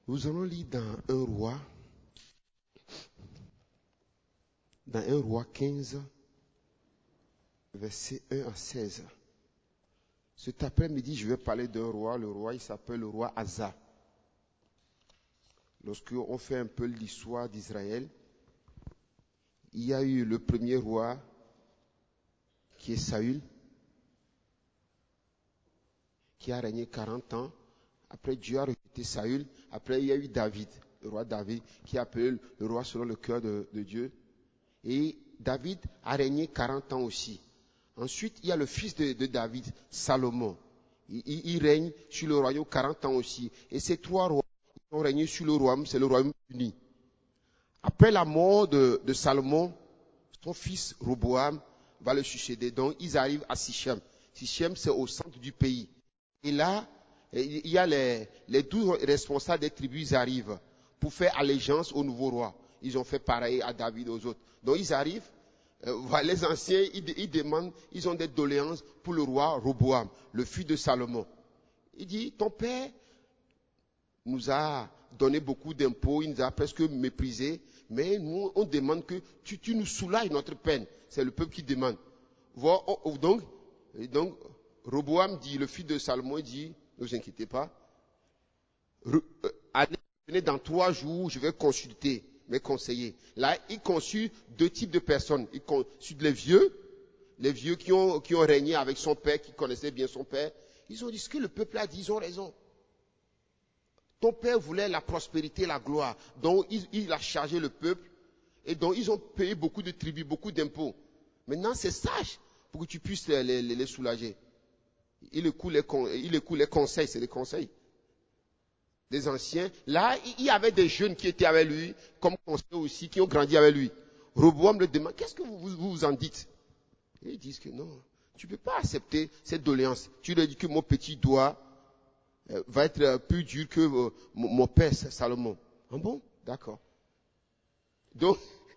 Nous allons lire dans 1 Roi 15, versets 1 à 16. Cet après-midi, je vais parler d'un roi. Le roi, il s'appelle le roi Asa. Lorsqu'on fait un peu l'histoire d'Israël, il y a eu le premier roi qui est Saül, qui a régné 40 ans. Après, Dieu a rejeté Saül. Après, il y a eu David, le roi David, qui est appelé le roi selon le cœur de Dieu. Et David a régné 40 ans aussi. Ensuite, il y a le fils de David, Salomon. Il règne sur le royaume 40 ans aussi. Et ces trois rois qui ont régné sur le royaume, c'est le royaume uni. Après la mort de Salomon, son fils Roboam va le succéder. Donc, ils arrivent à Sichem. Sichem, c'est au centre du pays. Et là, il y a les 12 responsables des tribus, ils arrivent pour faire allégeance au nouveau roi. Ils ont fait pareil à David et aux autres. Donc, ils arrivent, les anciens, ils demandent, ils ont des doléances pour le roi Roboam, le fils de Salomon. Il dit, ton père nous a donné beaucoup d'impôts, il nous a presque méprisés, mais nous, on demande que tu nous soulages notre peine. C'est le peuple qui demande. Donc, Roboam dit, le fils de Salomon, il dit, ne vous inquiétez pas, allez, venez dans 3 jours, je vais consulter mes conseillers. Là, il consulte 2 types de personnes. Il consulte les vieux qui ont régné avec son père, qui connaissaient bien son père. Ils ont dit ce que le peuple a dit, ils ont raison. Ton père voulait la prospérité, la gloire. Donc, il a chargé le peuple. Et donc, ils ont payé beaucoup de tribus, beaucoup d'impôts. Maintenant, c'est sage pour que tu puisses les soulager. Il écoute les conseils, c'est les conseils des anciens. Là, il y avait des jeunes qui étaient avec lui, comme conseillers aussi, qui ont grandi avec lui. Roboam le demande, qu'est-ce que vous en dites? Et ils disent que non, tu ne peux pas accepter cette doléance. Tu lui dis que mon petit doigt va être plus dur que mon père Salomon. Ah bon? D'accord. Donc,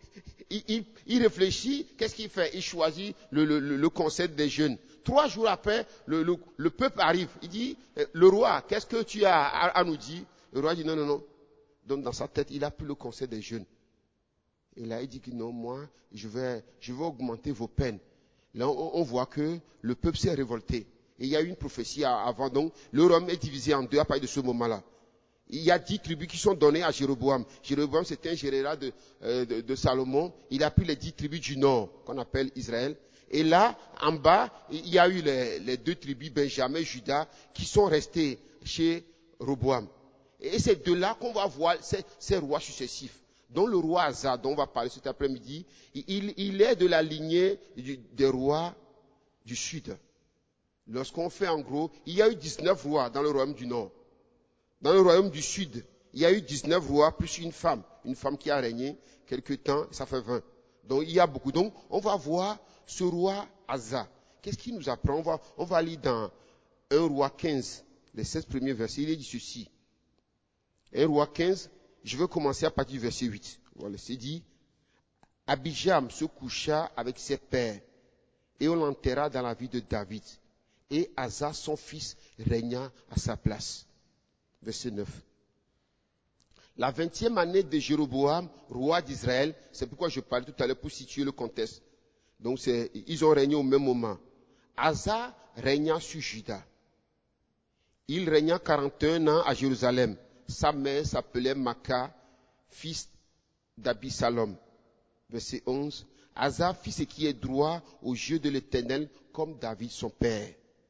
il réfléchit, qu'est-ce qu'il fait? Il choisit le conseil des jeunes. 3 jours après, le peuple arrive. Il dit, le roi, qu'est-ce que tu as à nous dire? Le roi dit, non. Donc, dans sa tête, il a pris le conseil des jeunes. Et là, il dit que non, moi, je vais augmenter vos peines. Là, on voit que le peuple s'est révolté. Et il y a eu une prophétie avant. Donc, le royaume est divisé en 2 à partir de ce moment-là. Il y a 10 tribus qui sont données à Jéroboam. Jéroboam, c'était un général de Salomon. Il a pris les 10 tribus du nord, qu'on appelle Israël. Et là, en bas, il y a eu les 2 tribus, Benjamin et Juda, qui sont restés chez Roboam. Et c'est de là qu'on va voir ces rois successifs. Donc le roi Asa, dont on va parler cet après-midi, il est de la lignée des rois du sud. Lorsqu'on fait en gros, il y a eu 19 rois dans le royaume du nord. Dans le royaume du sud, il y a eu 19 rois plus une femme qui a régné quelque temps, ça fait 20. Donc il y a beaucoup. Donc on va voir ce roi Asa. Qu'est-ce qu'il nous apprend? On va lire dans 1 roi 15, les 16 premiers versets, il dit ceci. 1 roi 15, je vais commencer à partir du verset 8. Voilà, c'est dit, Abijam se coucha avec ses pères et on l'enterra dans la ville de David. Et Asa, son fils, régna à sa place. Verset 9. La 20e année de Jéroboam, roi d'Israël, c'est pourquoi je parlais tout à l'heure pour situer le contexte. Donc ils ont régné au même moment. Asa régna sur Juda. Il régna 41 ans à Jérusalem. Sa mère s'appelait Maca, fils d'Abisalom. Verset 11. Asa fit ce qui est droit aux yeux de l'Éternel, comme David son père.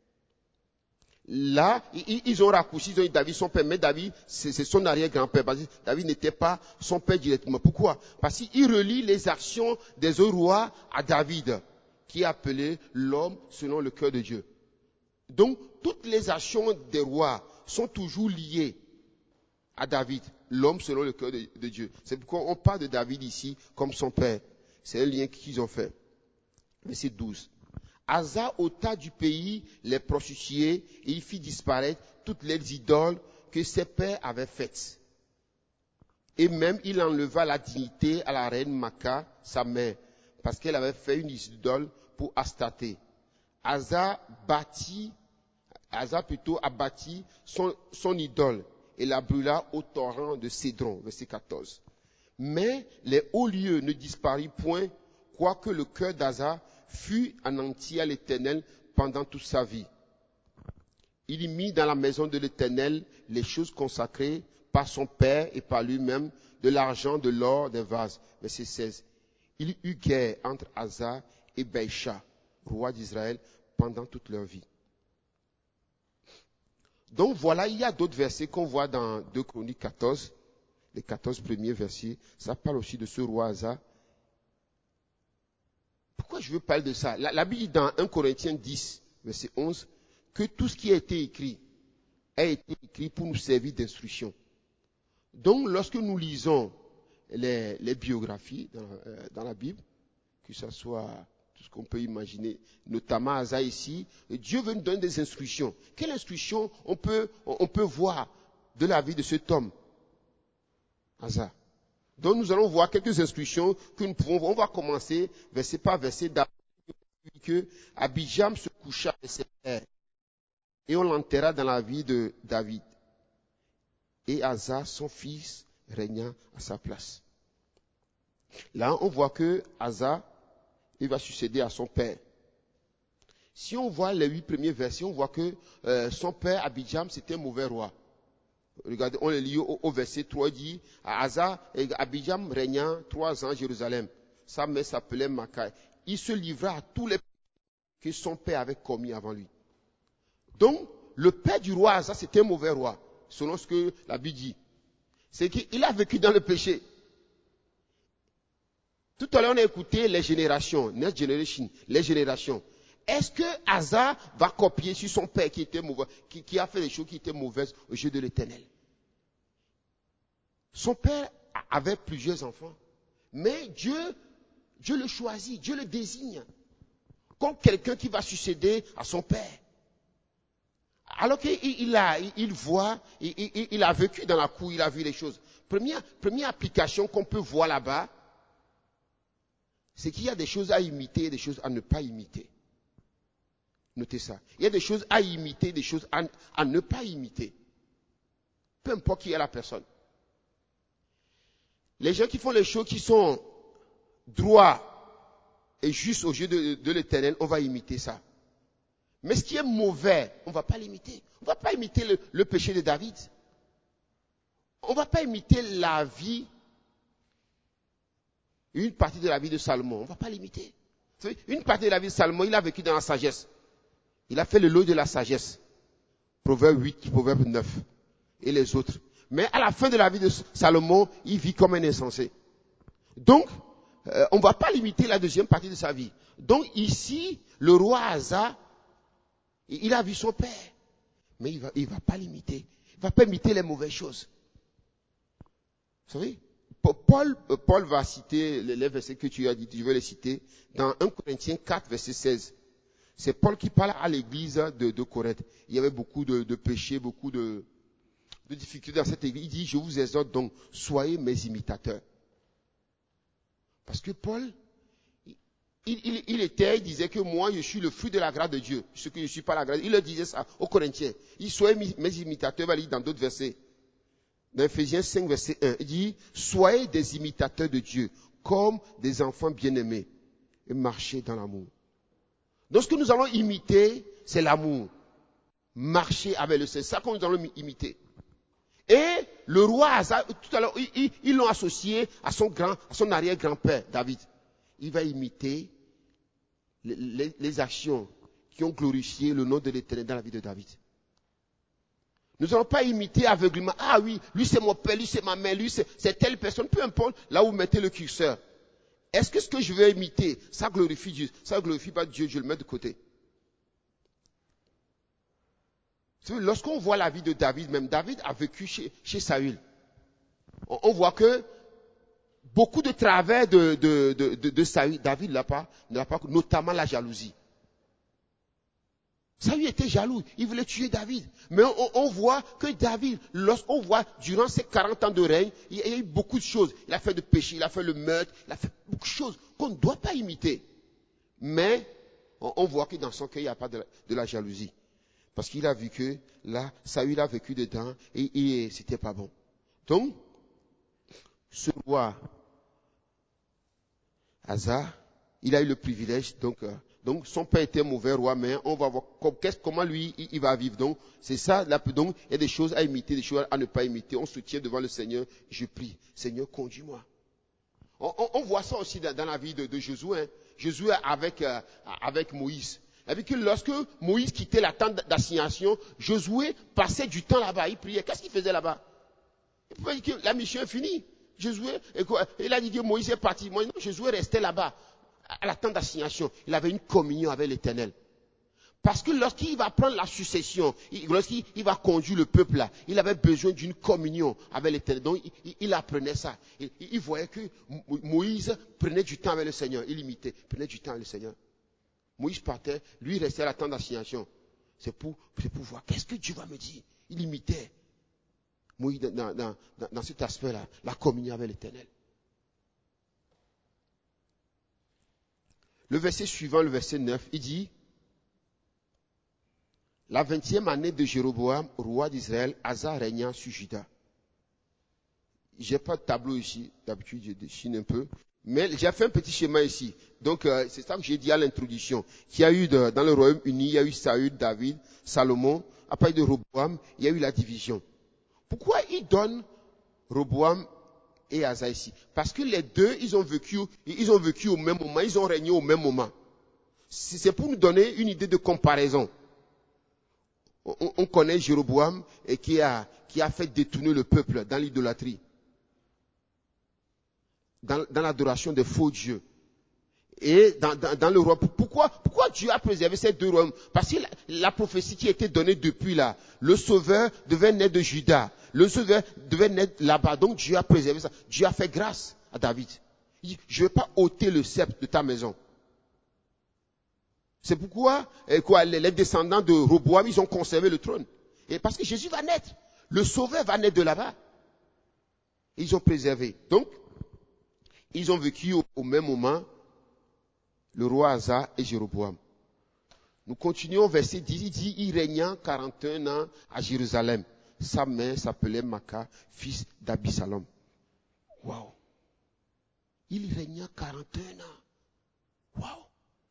Là, ils ont raccourci, ils ont dit David son père, mais David, c'est son arrière-grand-père. Parce que David n'était pas son père directement. Pourquoi? Parce qu'il relie les actions des autres rois à David, qui est appelé l'homme selon le cœur de Dieu. Donc, toutes les actions des rois sont toujours liées à David, l'homme selon le cœur de Dieu. C'est pourquoi on parle de David ici comme son père. C'est un lien qu'ils ont fait. Verset 12. Asa ôta du pays les prostituées et il fit disparaître toutes les idoles que ses pères avaient faites. Et même il enleva la dignité à la reine Maca, sa mère, parce qu'elle avait fait une idole pour Astarté. Asa abattit son idole et la brûla au torrent de Cédron. Verset 14. Mais les hauts lieux ne disparurent point, quoique le cœur d'Asa fut en entier à l'Éternel pendant toute sa vie. Il y mit dans la maison de l'Éternel les choses consacrées par son père et par lui-même, de l'argent, de l'or, des vases. Verset 16. Il y eut guerre entre Asa et Baïcha, roi d'Israël, pendant toute leur vie. Donc voilà, il y a d'autres versets qu'on voit dans 2 Chroniques 14, les 14 premiers versets. Ça parle aussi de ce roi Asa. Pourquoi je veux parler de ça? La Bible dit dans 1 Corinthiens 10, verset 11, que tout ce qui a été écrit pour nous servir d'instruction. Donc, lorsque nous lisons les biographies dans la Bible, que ce soit tout ce qu'on peut imaginer, notamment Asa ici, Dieu veut nous donner des instructions. Quelle instruction on peut voir de la vie de cet homme, Asa? Donc, nous allons voir quelques instructions que nous pouvons. On va commencer verset par verset. Que Abijam se coucha avec ses pères et on l'enterra dans la vie de David. Et Asa, son fils, régna à sa place. Là, on voit que Asa, il va succéder à son père. Si on voit les 8 premiers versets, on voit que son père, Abijam, c'était un mauvais roi. Regardez, on les lit au verset 3, il dit, Asa, Abijam régna 3 ans à Jérusalem. Sa mère s'appelait Macaï. Il se livra à tous les que son père avait commis avant lui. Donc, le père du roi Asa, c'était un mauvais roi, selon ce que la Bible dit. C'est qu'il a vécu dans le péché. Tout à l'heure, on a écouté les générations, next generation, les générations. Est-ce que Asa va copier sur son père qui était mauvais, qui a fait des choses qui étaient mauvaises aux yeux de l'Éternel? Son père avait plusieurs enfants, mais Dieu le choisit, Dieu le désigne comme quelqu'un qui va succéder à son père. Alors qu'il a vécu dans la cour, il a vu les choses. Première application qu'on peut voir là-bas, c'est qu'il y a des choses à imiter et des choses à ne pas imiter. Notez ça. Il y a des choses à imiter, des choses à ne pas imiter. Peu importe qui est la personne. Les gens qui font les choses qui sont droits et justes aux yeux de l'Éternel, on va imiter ça. Mais ce qui est mauvais, on ne va pas l'imiter. On ne va pas imiter le péché de David. On ne va pas imiter la vie, une partie de la vie de Salomon. On ne va pas l'imiter. Une partie de la vie de Salomon, il a vécu dans la sagesse. Il a fait le lot de la sagesse. Proverbe 8, Proverbe 9 et les autres. Mais à la fin de la vie de Salomon, il vit comme un insensé. Donc, on ne va pas limiter la deuxième partie de sa vie. Donc ici, le roi Asa, il a vu son père. Mais il va pas l'imiter. Il va pas imiter les mauvaises choses. Vous savez, Paul va citer les versets que tu as dit, je vais les citer, dans 1 Corinthiens 4, verset 16. C'est Paul qui parle à l'église de Corinthe. Il y avait beaucoup de péchés, beaucoup de difficultés dans cette église. Il dit, je vous exhorte donc, soyez mes imitateurs. Parce que Paul, il disait que moi, je suis le fruit de la grâce de Dieu. Ce que je ne suis pas la grâce. Il leur disait ça aux Corinthiens. Il soyez mes imitateurs, il va lire dans d'autres versets. Dans Ephésiens 5, verset 1, il dit, soyez des imitateurs de Dieu, comme des enfants bien-aimés, et marchez dans l'amour. Donc ce que nous allons imiter, c'est l'amour. Marcher avec le Seigneur, c'est ça que nous allons imiter. Et le roi Asa, tout à l'heure, ils l'ont associé à son arrière-grand-père, David. Il va imiter les actions qui ont glorifié le nom de l'Éternel dans la vie de David. Nous n'allons pas imiter aveuglément. Ah oui, lui c'est mon père, lui c'est ma mère, lui c'est telle personne. Peu importe là où vous mettez le curseur. Est-ce que ce que je vais imiter, ça glorifie Dieu? Ça ne glorifie pas Dieu, je le mets de côté. Lorsqu'on voit la vie de David, même David a vécu chez Saül. On voit que beaucoup de travers de Saül, David ne l'a pas, notamment la jalousie. Saül était jaloux, il voulait tuer David. Mais on voit que David, lorsqu'on voit durant ses 40 ans de règne, il y a eu beaucoup de choses. Il a fait de péché, il a fait le meurtre, il a fait beaucoup de choses qu'on ne doit pas imiter. Mais on voit que dans son cœur, il n'y a pas de la jalousie. Parce qu'il a vu que là, Saül a vécu dedans et c'était pas bon. Donc, ce roi Asa, il a eu le privilège, donc son père était mauvais roi, mais on va voir comment lui il va vivre. Donc c'est ça, donc il y a des choses à imiter, des choses à ne pas imiter. On se tient devant le Seigneur, je prie, Seigneur conduis-moi. On voit ça aussi dans la vie de Josué. Hein. Josué avec Moïse. Il que lorsque Moïse quittait la tente d'assignation, Josué passait du temps là-bas, il priait. Qu'est-ce qu'il faisait là-bas? Il pouvait dire que la mission est finie. Josué, il a dit que Moïse est parti. Non, Josué restait là-bas, à la tente d'assignation. Il avait une communion avec l'Éternel. Parce que lorsqu'il va prendre la succession, lorsqu'il va conduire le peuple là, il avait besoin d'une communion avec l'Éternel. Donc il apprenait ça. Il voyait que Moïse prenait du temps avec le Seigneur. Il imitait, prenait du temps avec le Seigneur. Moïse partait, lui restait à la tente d'assignation. C'est pour voir qu'est-ce que Dieu va me dire. Il imitait. Moïse dans cet aspect-là, la communion avec l'Éternel. Le verset suivant, le verset 9, il dit, la 20e année de Jéroboam, roi d'Israël, Asa régna sur Juda. J'ai pas de tableau ici, d'habitude je dessine un peu, mais j'ai fait un petit schéma ici. Donc c'est ça que j'ai dit à l'introduction. Qu'il y a eu dans le Royaume-Uni, il y a eu Saül, David, Salomon. Après de Roboam, il y a eu la division. Pourquoi il donne Roboam et Asa ici? Parce que les deux, ils ont vécu au même moment, ils ont régné au même moment. C'est pour nous donner une idée de comparaison. On connaît Jéroboam et qui a fait détourner le peuple dans l'idolâtrie, dans l'adoration des faux dieux. Et dans le royaume. Pourquoi Dieu a préservé ces deux royaumes? Parce que la prophétie qui était donnée depuis là, le sauveur devait naître de Juda. Le sauveur devait naître là-bas. Donc Dieu a préservé ça. Dieu a fait grâce à David. Il dit, je ne vais pas ôter le sceptre de ta maison. C'est pourquoi les descendants de Roboam, ils ont conservé le trône. Et parce que Jésus va naître. Le sauveur va naître de là-bas. Ils ont préservé. Donc, ils ont vécu au même moment, le roi Asa et Jéroboam. Nous continuons verset 10. Il dit, il régna 41 ans à Jérusalem. Sa mère s'appelait Maca, fils d'Abisalom. Waouh. Il régna 41 ans. Waouh.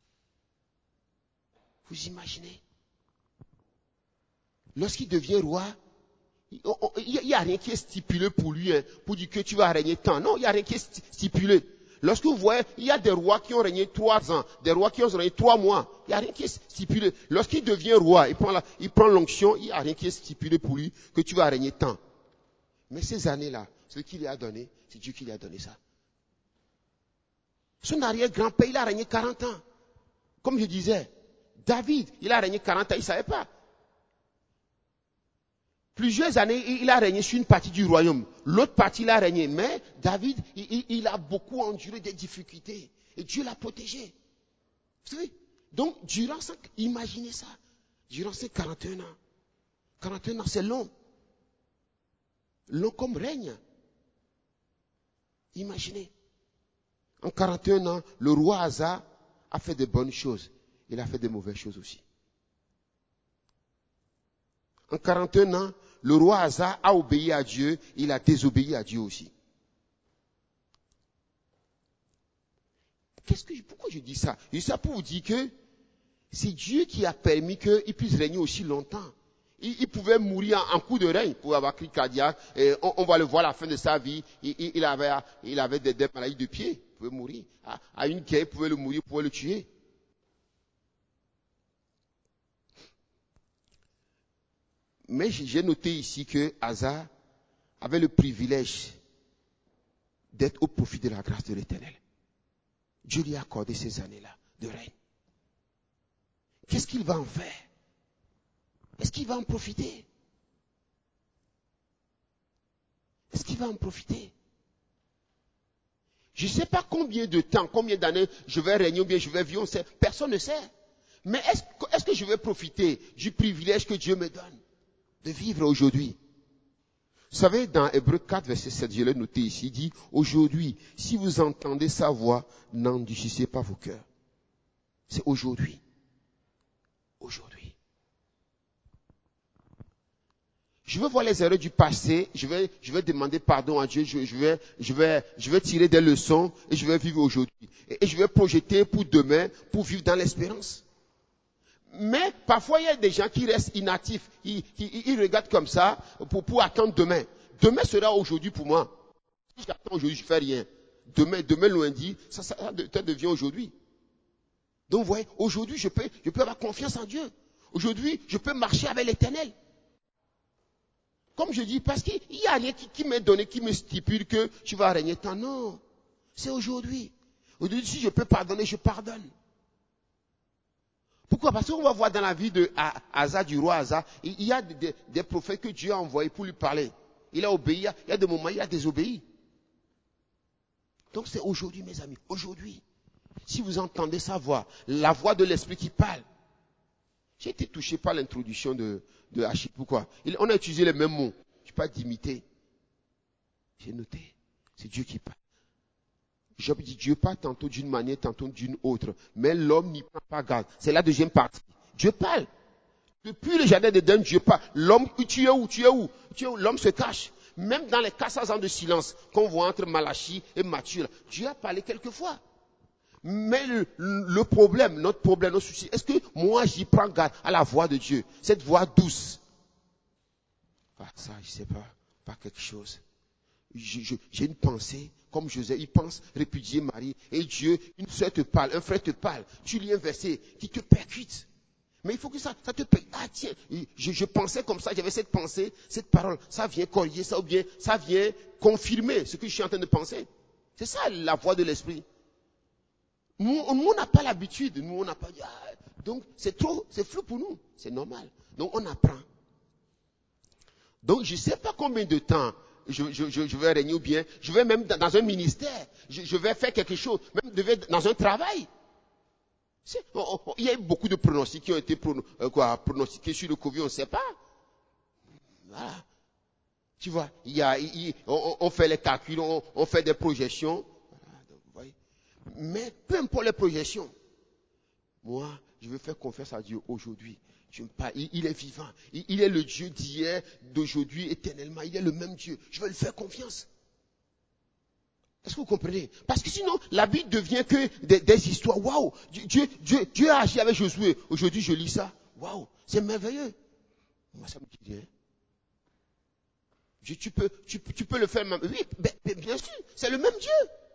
Vous imaginez? Lorsqu'il devient roi, il n'y a rien qui est stipulé pour lui, hein, pour dire que tu vas régner tant. Non, il n'y a rien qui est stipulé. Lorsque vous voyez, il y a des rois qui ont régné 3 ans, des rois qui ont régné 3 mois. Il n'y a rien qui est stipulé. Lorsqu'il devient roi, il prend l'onction, il n'y a rien qui est stipulé pour lui que tu vas régner tant. Mais ces années-là, ce qu'il lui a donné, c'est Dieu qui lui a donné ça. Son arrière-grand-père, il a régné 40 ans. Comme je disais, David, il a régné 40 ans, il ne savait pas. Plusieurs années, il a régné sur une partie du royaume. L'autre partie, il a régné. Mais David, il a beaucoup enduré des difficultés. Et Dieu l'a protégé. Vous savez? Donc, imaginez ça. Durant ces 41 ans. 41 ans, c'est long. Long comme règne. Imaginez. En 41 ans, le roi Asa a fait de bonnes choses. Il a fait de mauvaises choses aussi. En 41 ans, le roi Asa a obéi à Dieu, il a désobéi à Dieu aussi. Pourquoi je dis ça? Je dis ça pour vous dire que c'est Dieu qui a permis qu'il puisse régner aussi longtemps. Il pouvait mourir en coup de règne pour avoir crise cardiaque. Et on va le voir à la fin de sa vie. Il avait des maladies de pied. Il pouvait mourir. À une guerre, il pouvait le mourir, il pouvait le tuer. Mais j'ai noté ici que Asa avait le privilège d'être au profit de la grâce de l'Éternel. Dieu lui a accordé ces années-là de règne. Qu'est-ce qu'il va en faire? Est-ce qu'il va en profiter? Est-ce qu'il va en profiter? Je ne sais pas combien de temps, combien d'années je vais régner ou bien je vais vivre, personne ne sait. Mais est-ce que je vais profiter du privilège que Dieu me donne de vivre aujourd'hui? Vous savez, dans Hébreux 4, verset 7, je l'ai noté ici, il dit, aujourd'hui, si vous entendez sa voix, n'endurcissez pas vos cœurs. C'est aujourd'hui. Aujourd'hui. Je veux voir les erreurs du passé, je vais demander pardon à Dieu, je vais tirer des leçons et je vais vivre aujourd'hui. Et je vais projeter pour demain, pour vivre dans l'espérance. Mais parfois, il y a des gens qui restent inactifs. Ils regardent comme ça pour attendre demain. Demain sera aujourd'hui pour moi. Si j'attends aujourd'hui, je ne fais rien. Demain lundi, ça devient aujourd'hui. Donc, vous voyez, aujourd'hui, je peux avoir confiance en Dieu. Aujourd'hui, je peux marcher avec l'Éternel. Comme je dis, parce qu'il n'y a rien qui m'est donné, qui me stipule que tu vas régner tant. Non, c'est aujourd'hui. Aujourd'hui, si je peux pardonner, je pardonne. Pourquoi? Parce qu'on va voir dans la vie de Asa, du roi Asa, il y a des prophètes que Dieu a envoyés pour lui parler. Il a obéi, il y a des moments, il a désobéi. Donc c'est aujourd'hui, mes amis, aujourd'hui. Si vous entendez sa voix, la voix de l'Esprit qui parle. J'ai été touché par l'introduction de Achille. Pourquoi? On a utilisé les mêmes mots. Je ne suis pas d'imiter. J'ai noté. C'est Dieu qui parle. Job dit, Dieu parle tantôt d'une manière, tantôt d'une autre. Mais l'homme n'y prend pas garde. C'est la deuxième partie. Dieu parle. Depuis le jardin d'Éden, Dieu parle. L'homme, tu es où? L'homme se cache. Même dans les 400 ans de silence qu'on voit entre Malachie et Matthieu, Dieu a parlé quelquefois. Mais le problème, notre problème, notre souci, est-ce que moi j'y prends garde à la voix de Dieu? Cette voix douce. Ah, ça, je sais pas quelque chose. J'ai une pensée, comme Joseph, il pense répudier Marie, et Dieu, une sœur te parle, un frère te parle, tu lis un verset qui te percute. Mais il faut que ça te percute. Ah tiens, je pensais comme ça, j'avais cette pensée, cette parole, ça vient corriger ça, ou bien ça vient confirmer ce que je suis en train de penser. C'est ça la voix de l'esprit. Nous, on n'a pas l'habitude, nous, on n'a pas dit, donc c'est flou pour nous, c'est normal. Donc on apprend. Donc je ne sais pas combien de temps je vais régner ou bien, je vais même dans un ministère, je vais faire quelque chose, même dans un travail. Il y a eu beaucoup de pronostics qui ont été pronostiqués sur le Covid, on ne sait pas. Voilà. Tu vois, on fait les calculs, on fait des projections. Voilà, mais peu importe les projections, moi, je veux faire confiance à Dieu aujourd'hui. Il est vivant. Il est le Dieu d'hier, d'aujourd'hui, éternellement. Il est le même Dieu. Je veux lui faire confiance. Est-ce que vous comprenez? Parce que sinon, la Bible devient que des histoires. Waouh! Dieu a agi avec Josué. Aujourd'hui, je lis ça. Waouh! C'est merveilleux. Moi, ça me dit rien. Tu peux le faire même. Oui, bien sûr. C'est le même Dieu.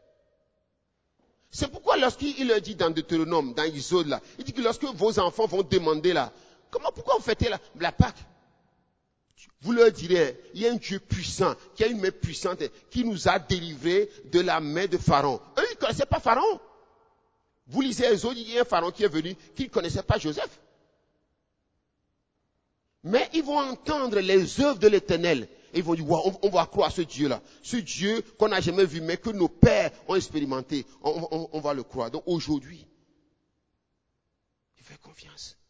C'est pourquoi lorsqu'il leur dit dans Deutéronome, dans Isode là, il dit que lorsque vos enfants vont demander là, pourquoi vous fêtez la Pâque? Vous leur direz, il y a un Dieu puissant, qui a une main puissante, qui nous a délivrés de la main de Pharaon. Eux, ils ne connaissaient pas Pharaon. Vous lisez Exode, il y a un Pharaon qui est venu, qui ne connaissait pas Joseph. Mais ils vont entendre les œuvres de l'Éternel. Et ils vont dire, wow, on va croire à ce Dieu-là. Ce Dieu qu'on n'a jamais vu, mais que nos pères ont expérimenté. On va le croire. Donc aujourd'hui, il fait confiance.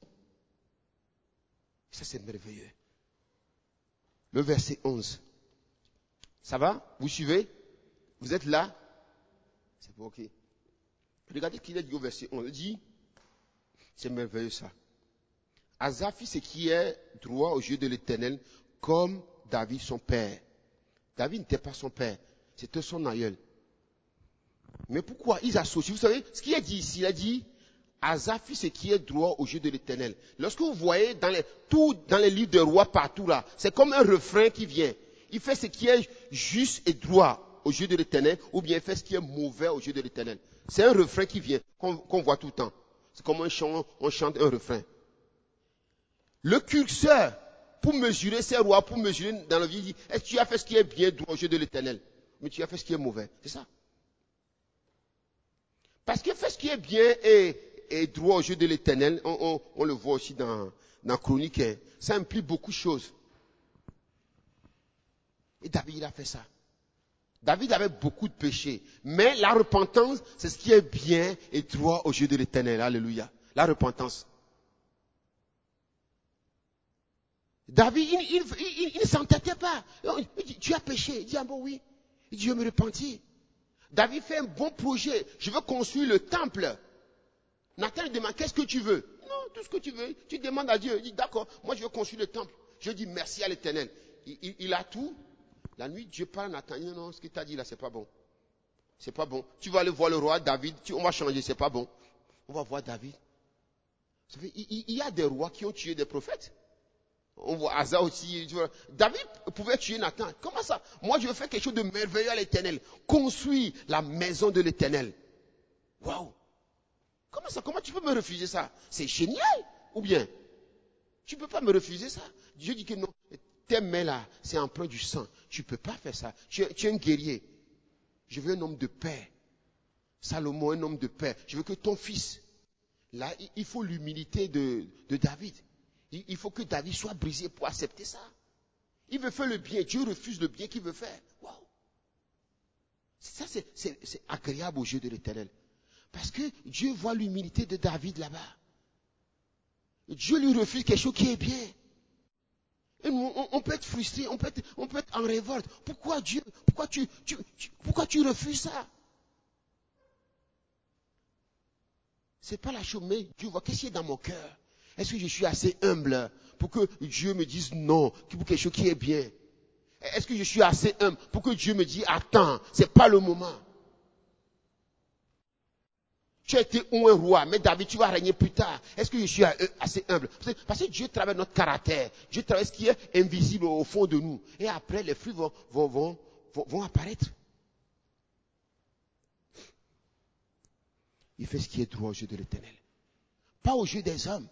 Ça, c'est merveilleux. Le verset 11. Ça va? Vous suivez? Vous êtes là? C'est bon, ok. Regardez ce qu'il a dit au verset 11. Il dit, c'est merveilleux ça. Asa fit ce qui est droit aux yeux de l'Éternel, comme David son père. David n'était pas son père, c'était son aïeul. Mais pourquoi ils associent? Vous savez, ce qu'il a dit ici, il a dit, Asa fit ce qui est droit aux yeux de l'Éternel. Lorsque vous voyez dans les livres de rois partout là, c'est comme un refrain qui vient. Il fait ce qui est juste et droit aux yeux de l'Éternel, ou bien il fait ce qui est mauvais aux yeux de l'Éternel. C'est un refrain qui vient, qu'on voit tout le temps. C'est comme un chant, on chante un refrain. Le curseur, pour mesurer ces rois, pour mesurer dans la vie, il dit, est-ce que tu as fait ce qui est bien droit aux yeux de l'Éternel? Mais tu as fait ce qui est mauvais. C'est ça. Parce que faire ce qui est bien et droit aux yeux de l'Éternel, on le voit aussi dans Chronique, ça implique beaucoup de choses. Et David, il a fait ça. David avait beaucoup de péchés. Mais la repentance, c'est ce qui est bien et droit aux yeux de l'Éternel. Alléluia. La repentance. David, il ne s'entêtait pas. Il dit, tu as péché. Il dit, ah bon, oui. Il dit, je me repentis. David fait un bon projet. Je veux construire le temple. Nathan lui demande, qu'est-ce que tu veux? Non, tout ce que tu veux. Tu demandes à Dieu. Il dit, d'accord, moi je veux construire le temple. Je dis merci à l'Éternel. il a tout. La nuit, Dieu parle à Nathan. Non, ce qu'il t'a dit là, c'est pas bon. C'est pas bon. Tu vas aller voir le roi David, on va changer, c'est pas bon. On va voir David. Vous savez, il y a des rois qui ont tué des prophètes. On voit Asa aussi. David pouvait tuer Nathan. Comment ça? Moi, je veux faire quelque chose de merveilleux à l'Éternel. Construire la maison de l'Éternel. Waouh! Comment ça? Comment tu peux me refuser ça? C'est génial! Ou bien, tu ne peux pas me refuser ça. Dieu dit que non. Tes mains là, c'est empreint du sang. Tu ne peux pas faire ça. Tu es un guerrier. Je veux un homme de paix. Salomon, un homme de paix. Je veux que ton fils. Là, il faut l'humilité de David. Il faut que David soit brisé pour accepter ça. Il veut faire le bien. Dieu refuse le bien qu'il veut faire. Waouh! Ça, c'est agréable au jeu de l'Éternel. Parce que Dieu voit l'humilité de David là-bas. Dieu lui refuse quelque chose qui est bien. Et nous, on peut être frustré, on peut être en révolte. Pourquoi Dieu, pourquoi tu refuses ça? C'est pas la chose, mais Dieu voit qu'est-ce qui est dans mon cœur. Est-ce que je suis assez humble pour que Dieu me dise non, pour quelque chose qui est bien? Est-ce que je suis assez humble pour que Dieu me dise attends, c'est pas le moment? Tu as été un roi, mais David, tu vas régner plus tard. Est-ce que je suis assez humble? Parce que Dieu travaille notre caractère. Dieu travaille ce qui est invisible au fond de nous. Et après, les fruits vont apparaître. Il fait ce qui est droit au jeu de l'Éternel. Pas au jeu des hommes.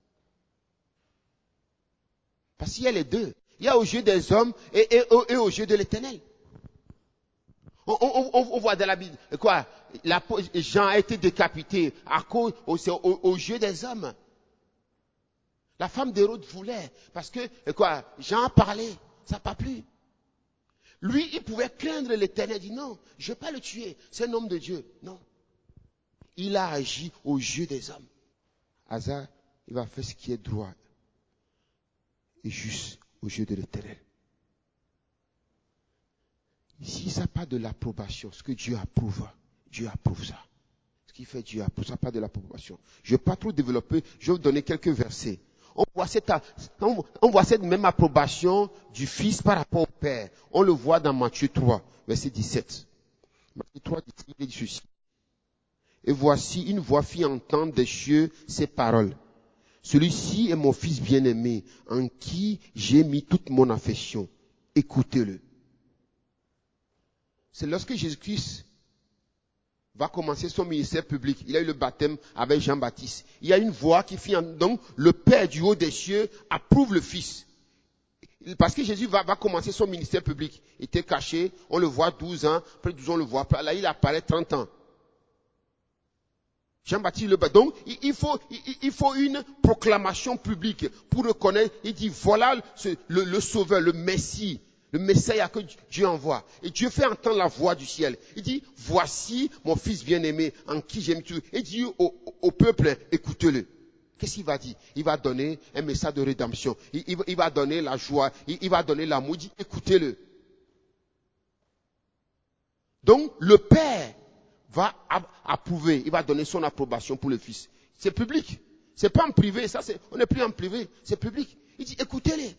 Parce qu'il y a les deux. Il y a au jeu des hommes et au jeu de l'Éternel. On voit dans la Bible, quoi, Jean a été décapité à cause au jeu des hommes. La femme d'Hérode voulait, parce que, quoi, Jean a parlé, ça n'a pas plu. Lui, il pouvait craindre l'Éternel, il dit non, je ne vais pas le tuer, c'est un homme de Dieu. Non. Il a agi au jeu des hommes. Asa, il va faire ce qui est droit et juste au jeu de l'Éternel. Ici, ça n'a pas de l'approbation. Ce que Dieu approuve ça. Ce qui fait Dieu approuve, ça n'a pas de l'approbation. Je ne vais pas trop développer, je vais vous donner quelques versets. On voit cette même approbation du Fils par rapport au Père. On le voit dans Matthieu 3, verset 17. Matthieu 3, il dit ceci. Et voici, une voix fit entendre des cieux ces paroles. Celui-ci est mon Fils bien-aimé, en qui j'ai mis toute mon affection. Écoutez-le. C'est lorsque Jésus-Christ va commencer son ministère public. Il a eu le baptême avec Jean-Baptiste. Il y a une voix qui fit donc le Père du haut des cieux approuve le Fils. Parce que Jésus va commencer son ministère public. Il était caché, on le voit 12 ans, après 12 ans on le voit, là il apparaît 30 ans. Jean-Baptiste le baptême. Donc il faut une proclamation publique pour reconnaître, il dit voilà le Sauveur, le Messie. Le Messie que Dieu envoie. Et Dieu fait entendre la voix du ciel. Il dit, voici mon Fils bien-aimé en qui j'aime tout. Et il dit au peuple, écoutez-le. Qu'est-ce qu'il va dire? Il va donner un message de rédemption. Il va donner la joie. Il va donner l'amour. Il dit, écoutez-le. Donc, le Père va approuver. Il va donner son approbation pour le Fils. C'est public. C'est pas en privé. On n'est plus en privé. C'est public. Il dit, écoutez-le.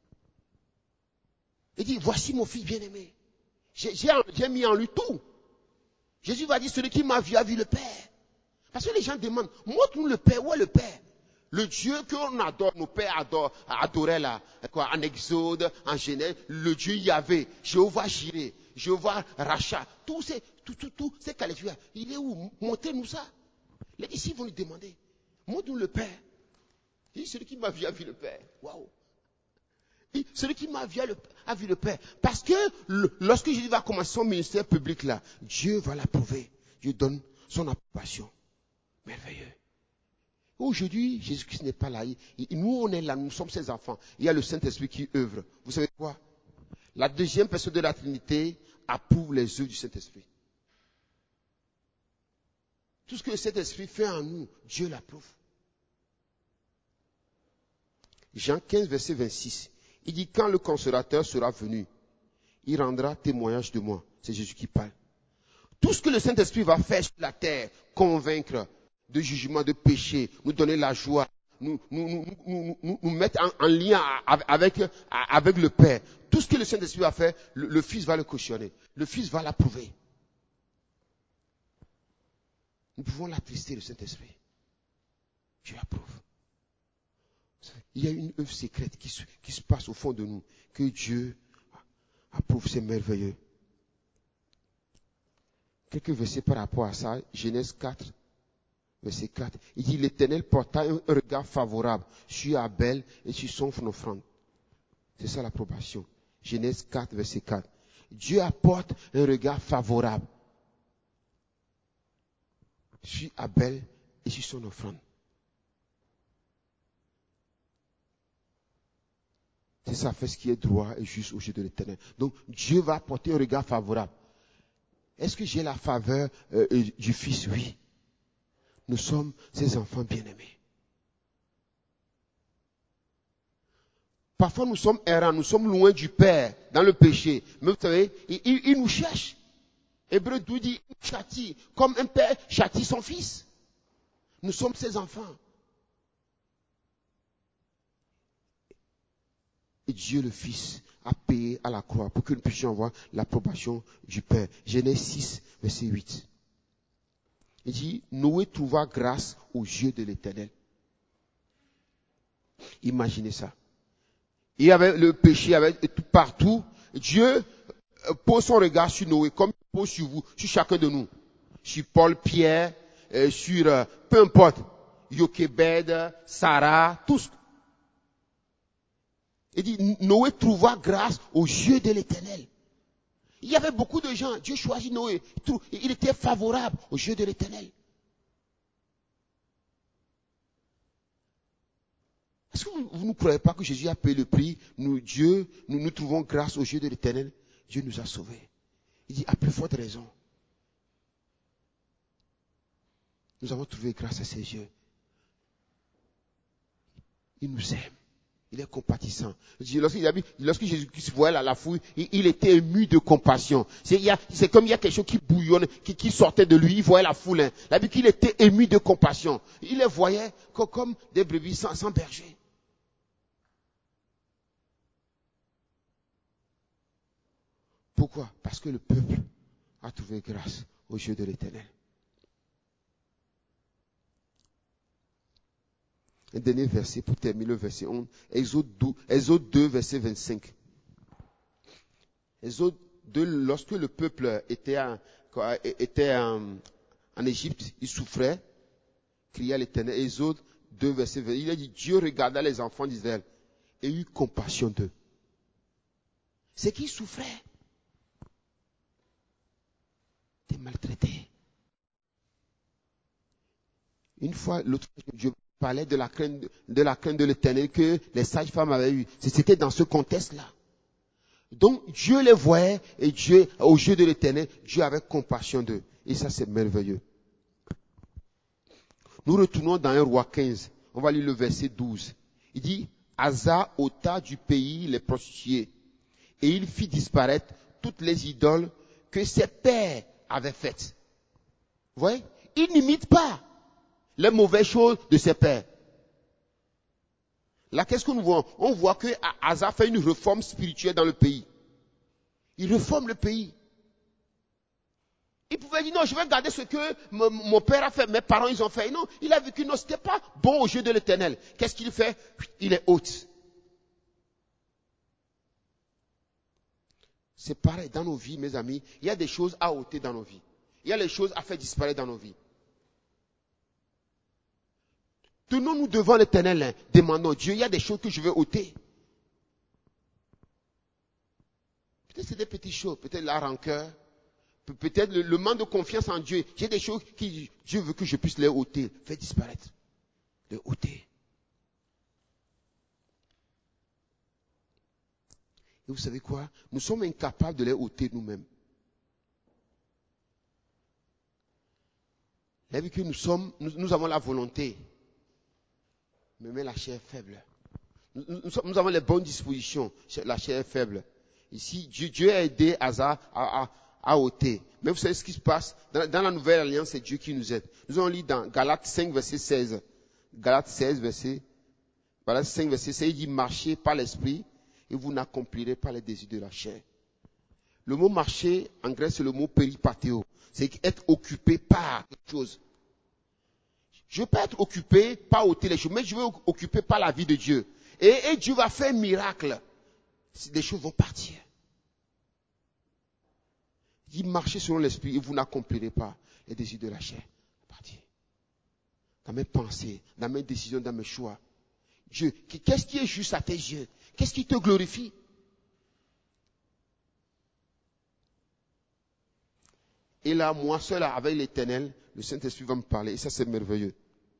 Il dit, voici mon Fils bien-aimé. J'ai mis en lui tout. Jésus va dire, celui qui m'a vu a vu le Père. Parce que les gens demandent, montre-nous le Père, où est le Père? Le Dieu qu'on adore, nos pères adoraient là, quoi, en Exode, en Genèse, le Dieu Yahvé, Jéhovah Jireh, Jéhovah Racha, tous ces qualificatifs, il est où? Montrez-nous ça. Les disciples vont lui demander, montre-nous le Père. Il dit, celui qui m'a vu a vu le Père. Waouh! Celui qui m'a vu a vu le Père. Parce que lorsque Jésus va commencer son ministère public là, Dieu va l'approuver. Dieu donne son approbation. Merveilleux. Aujourd'hui, Jésus-Christ n'est pas là. Nous, on est là, nous sommes ses enfants. Il y a le Saint-Esprit qui œuvre. Vous savez quoi? La deuxième personne de la Trinité approuve les œuvres du Saint-Esprit. Tout ce que le Saint-Esprit fait en nous, Dieu l'approuve. Jean 15, verset 26. Il dit, quand le consolateur sera venu, il rendra témoignage de moi. C'est Jésus qui parle. Tout ce que le Saint-Esprit va faire sur la terre, convaincre de jugement, de péché, nous donner la joie, nous mettre en lien avec le Père. Tout ce que le Saint-Esprit va faire, le Fils va le cautionner. Le Fils va l'approuver. Nous pouvons l'attrister, le Saint-Esprit. Dieu approuve. Il y a une œuvre secrète qui se passe au fond de nous, que Dieu approuve, c'est merveilleux. Quelques versets par rapport à ça, Genèse 4, verset 4. Il dit, l'Éternel porta un regard favorable sur Abel et sur son offrande. C'est ça l'approbation. Genèse 4, verset 4. Dieu apporte un regard favorable sur Abel et sur son offrande. C'est ça, fait ce qui est droit et juste aux yeux de l'Éternel. Donc, Dieu va apporter un regard favorable. Est-ce que j'ai la faveur du Fils? Oui. Nous sommes ses enfants bien-aimés. Parfois, nous sommes errants, nous sommes loin du Père, dans le péché. Mais vous savez, il nous cherche. Hébreu 12 dit, il châtie, comme un père châtie son fils. Nous sommes ses enfants. Et Dieu le Fils a payé à la croix pour que nous puissions avoir l'approbation du Père. Genèse 6, verset 8. Il dit, Noé trouva grâce aux yeux de l'Éternel. Imaginez ça. Il y avait le péché partout. Dieu pose son regard sur Noé, comme il pose sur vous, sur chacun de nous. Sur Paul, Pierre, sur peu importe. Jochebed, Sarah, tous. Il dit, Noé trouva grâce aux yeux de l'Éternel. Il y avait beaucoup de gens. Dieu choisit Noé. Il était favorable aux yeux de l'Éternel. Est-ce que vous ne croyez pas que Jésus a payé le prix? Nous trouvons grâce aux yeux de l'Éternel. Dieu nous a sauvés. Il dit, à plus forte raison. Nous avons trouvé grâce à ses yeux. Il nous aime. Il est compatissant. Lorsque Jésus-Christ voyait la foule, il était ému de compassion. C'est comme il y a quelque chose qui bouillonne, qui sortait de lui. Il voyait la foule. Il a dit qu'il était ému de compassion. Il les voyait comme des brebis sans berger. Pourquoi? Parce que le peuple a trouvé grâce aux yeux de l'Éternel. Un dernier verset pour terminer le verset 11. Exode 2, verset 25. Exode 2, lorsque le peuple était en Égypte, il souffrait, criait à l'Éternel. Exode 2, verset 20. Il a dit, Dieu regarda les enfants d'Israël et eut compassion d'eux. C'est qu'ils souffraient. T'es maltraité. Une fois, l'autre Dieu parlait de la crainte de l'Éternel que les sages-femmes avaient eu. C'était dans ce contexte-là. Donc, Dieu les voyait et Dieu, aux yeux de l'Éternel, Dieu avait compassion d'eux. Et ça, c'est merveilleux. Nous retournons dans 1 Roi 15. On va lire le verset 12. Il dit, Asa ôta du pays les prostituées et il fit disparaître toutes les idoles que ses pères avaient faites. Vous voyez? Il n'imite pas les mauvaises choses de ses pères. Là, qu'est-ce que nous voyons? On voit que Asa fait une réforme spirituelle dans le pays. Il réforme le pays. Il pouvait dire, non, je vais garder ce que mon père a fait, mes parents ils ont fait. Non, il a vu que non, c'était pas bon aux yeux de l'Éternel. Qu'est-ce qu'il fait? Il est ôte. C'est pareil dans nos vies, mes amis. Il y a des choses à ôter dans nos vies. Il y a des choses à faire disparaître dans nos vies. Tenons-nous devant l'Éternel, demandons, Dieu, il y a des choses que je veux ôter. Peut-être c'est des petites choses, peut-être la rancœur, peut-être le manque de confiance en Dieu. J'ai des choses que Dieu veut que je puisse les ôter, faire disparaître, les ôter. Et vous savez quoi? Nous sommes incapables de les ôter nous-mêmes. Vous avez vu que nous avons la volonté. Mais la chair est faible. Nous avons les bonnes dispositions. La chair est faible. Ici, Dieu a aidé Asa à ôter. Mais vous savez ce qui se passe? Dans la nouvelle alliance, c'est Dieu qui nous aide. Nous allons lire dans Galates 5, verset 16. Galates 16, verset Voilà 5 versets, c'est il dit marchez par l'esprit et vous n'accomplirez pas les désirs de la chair. Le mot marcher, en grec, c'est le mot peripathéo. C'est être occupé par quelque chose. Je ne veux pas être occupé par ôter les choses, mais je veux être occupé par la vie de Dieu. Et Dieu va faire un miracle. Des choses vont partir. Il dit marchez selon l'esprit et vous n'accomplirez pas les désirs de la chair. Partir. Dans mes pensées, dans mes décisions, dans mes choix. Dieu, qu'est-ce qui est juste à tes yeux? Qu'est-ce qui te glorifie? Et là, moi seul avec l'Éternel, le Saint-Esprit va me parler. Et ça, c'est merveilleux.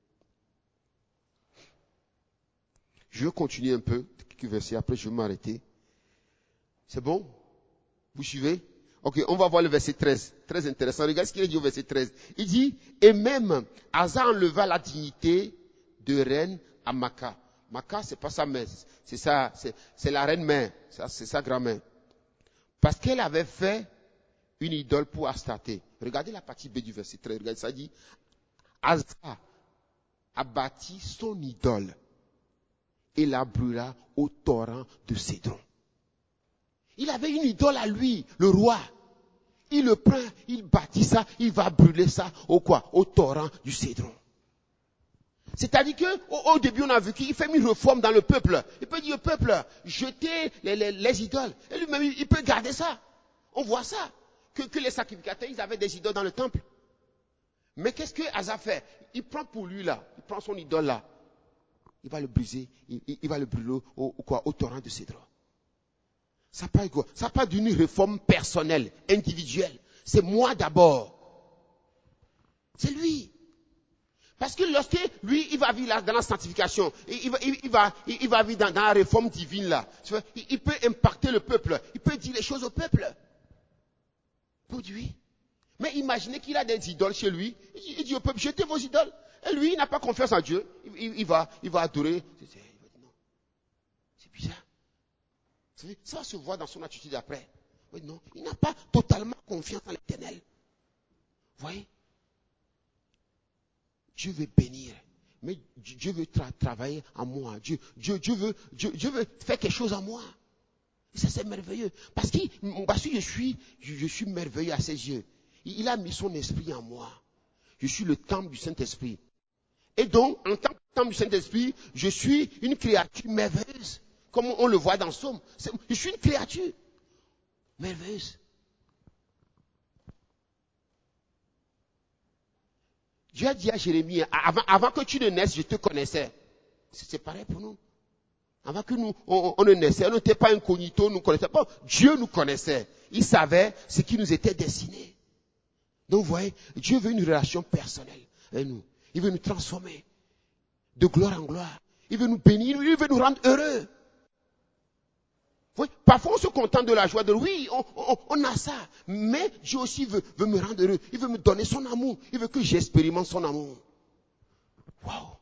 Je vais continuer un peu, quelques versets, après je vais m'arrêter. C'est bon? Vous suivez? Ok, on va voir le verset 13. Très intéressant. Regarde ce qu'il dit au verset 13. Il dit, et même, Asa enleva la dignité de reine à Maca. Maca, c'est pas sa mère, c'est la reine mère, c'est sa grand-mère. Parce qu'elle avait fait une idole pour Astarté. Regardez la partie B du verset 13. Regardez, ça dit, Asa a bâti son idole et la brûla au torrent de Cédron. Il avait une idole à lui, le roi. Il le prend, il bâtit ça, il va brûler ça au quoi? Au torrent du Cédron. C'est-à-dire que au début on a vu qu'il fait une réforme dans le peuple. Il peut dire au peuple, jetez les idoles. Et lui-même, il peut garder ça. On voit ça. Que les sacrificateurs, ils avaient des idoles dans le temple. Mais qu'est-ce que Asa fait? Il prend pour lui là, il prend son idole là. Il va le briser, il va le brûler au torrent de Cédron. Ça parle quoi? Ça parle d'une réforme personnelle, individuelle. C'est moi d'abord. C'est lui. Parce que lorsque lui, il va vivre dans la sanctification, il va vivre dans la réforme divine là. Il peut impacter le peuple. Il peut dire les choses au peuple. Pour lui. Mais imaginez qu'il a des idoles chez lui. Il dit au peuple, jetez vos idoles. Et lui, il n'a pas confiance en Dieu. Il va adorer. Il va dire, non. C'est bizarre. Ça va se voir dans son attitude après. Non, il n'a pas totalement confiance en l'Éternel. Vous voyez? Dieu veut bénir. Mais Dieu veut travailler en moi. Dieu veut faire quelque chose en moi. Et ça, c'est merveilleux. Parce que je suis merveilleux à ses yeux. Il a mis son esprit en moi. Je suis le temple du Saint-Esprit. Et donc, en tant que temple du Saint-Esprit, je suis une créature merveilleuse. Comme on le voit dans le psaume. Je suis une créature merveilleuse. Dieu a dit à Jérémie, avant que tu ne naisses, je te connaissais. C'est pareil pour nous. Avant que nous, on ne naissait, on n'était pas incognito, nous ne connaissait pas. Dieu nous connaissait. Il savait ce qui nous était destiné. Donc, vous voyez, Dieu veut une relation personnelle avec nous. Il veut nous transformer de gloire en gloire. Il veut nous bénir, il veut nous rendre heureux. Oui, parfois on se contente de la joie de oui, on a ça. Mais Dieu aussi veut me rendre heureux. Il veut me donner son amour. Il veut que j'expérimente son amour. Waouh!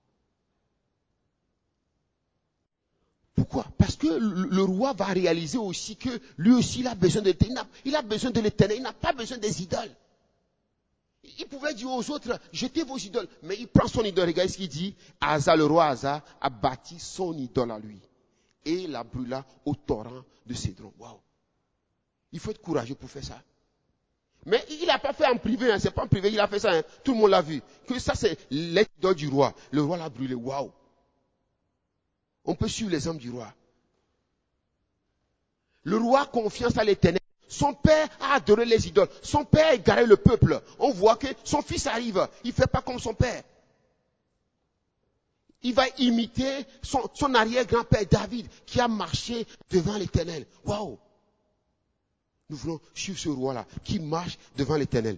Pourquoi? Parce que le roi va réaliser aussi que lui aussi il a besoin de l'Éternel. Il a besoin de l'Éternel. Il n'a pas besoin des idoles. Il pouvait dire aux autres, jetez vos idoles. Mais il prend son idole. Regardez ce qu'il dit. Asa, le roi Asa, a bâti son idole à lui. Et la brûla au torrent de Cédron. Waouh! Il faut être courageux pour faire ça. Mais il n'a pas fait en privé, hein, c'est pas en privé, il a fait ça, hein, tout le monde l'a vu. Que ça c'est l'idole du roi. Le roi l'a brûlé, waouh! On peut suivre les hommes du roi. Le roi a confiance à l'Éternel. Son père a adoré les idoles. Son père a égaré le peuple. On voit que son fils arrive, il ne fait pas comme son père. Il va imiter son arrière-grand-père David qui a marché devant l'Éternel. Waouh! Nous voulons suivre ce roi-là qui marche devant l'Éternel.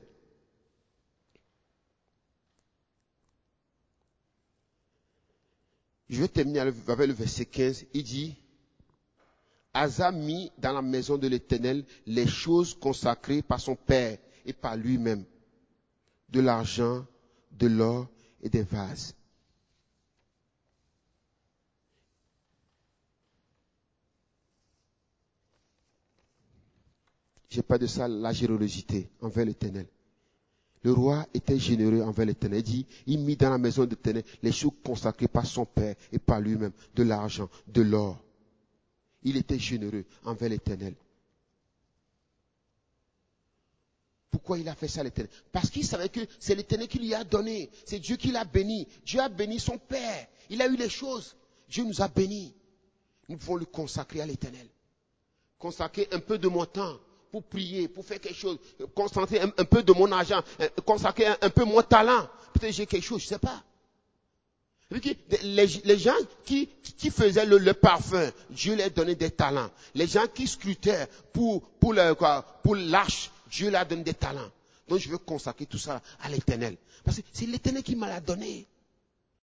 Je vais terminer avec le verset 15. Il dit, Asa mit dans la maison de l'Éternel les choses consacrées par son père et par lui-même, de l'argent, de l'or et des vases. J'ai pas de ça la générosité envers l'Éternel. Le roi était généreux envers l'Éternel. Il dit, il mit dans la maison de l'Éternel les choses consacrées par son père et par lui-même, de l'argent, de l'or. Il était généreux envers l'Éternel. Pourquoi il a fait ça, l'Éternel? Parce qu'il savait que c'est l'Éternel qui lui a donné. C'est Dieu qui l'a béni. Dieu a béni son père. Il a eu les choses. Dieu nous a bénis. Nous pouvons le consacrer à l'Éternel. Consacrer un peu de mon temps pour prier, pour faire quelque chose. Consacrer un peu de mon argent. Consacrer un peu mon talent. Peut-être j'ai quelque chose, je ne sais pas. Les gens qui faisaient le parfum, Dieu leur donnait des talents. Les gens qui scrutaient pour l'arche, Dieu leur donne des talents. Donc je veux consacrer tout ça à l'Éternel. Parce que c'est l'Éternel qui m'a donné.